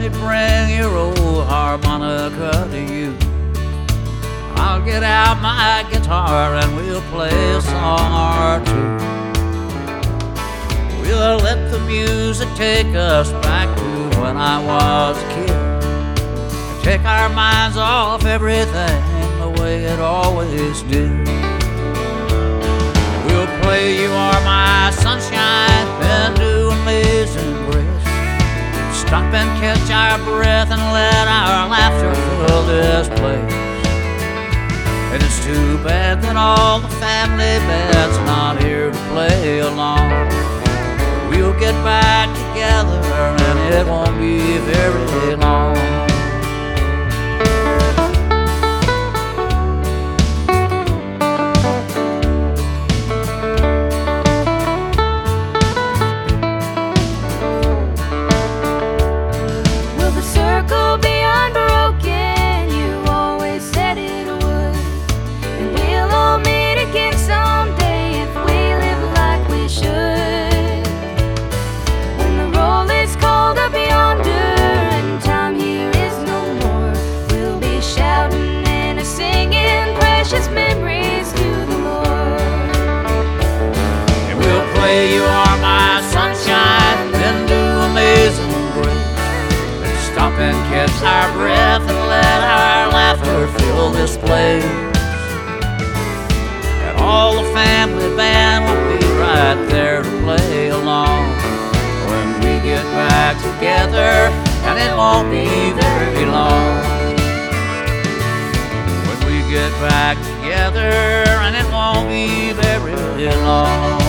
me bring your old harmonica to you. I'll get out my guitar and we'll play a song or two. We'll let the music take us back to when I was a kid. Take our minds off everything the way it always did. We'll play You Are My Sunshine, then do Amazing Grace. Stop and catch our breath and let our laughter fill this place. And it's too bad that all the family band's not here to play along. We'll get back together and it won't be very long. You are my sunshine, then do Amazing Grace. Stop and catch our breath and let our laughter fill this place. And all the family band will be right there to play along when we get back together, and it won't be very long. When we get back together, and it won't be very long.